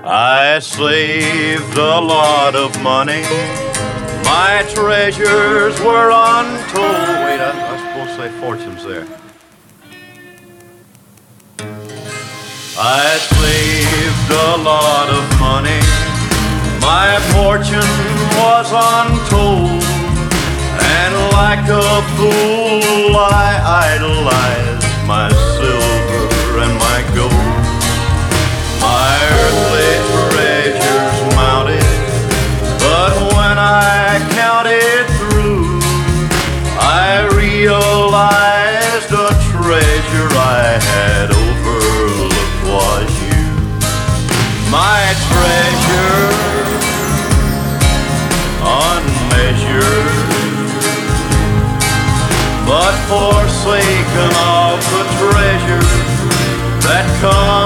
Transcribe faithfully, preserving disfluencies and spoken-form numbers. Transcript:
I saved a lot of money. My treasures were untold. Wait, I, I was supposed to say fortunes there. I saved a lot of money. My fortune was untold. And like a fool I idolized my silver and my gold. My earthly treasures mounted, but when I counted through, I realized a treasure I had overlooked was you. My treasure, unmeasured, but forsaken of the treasure that comes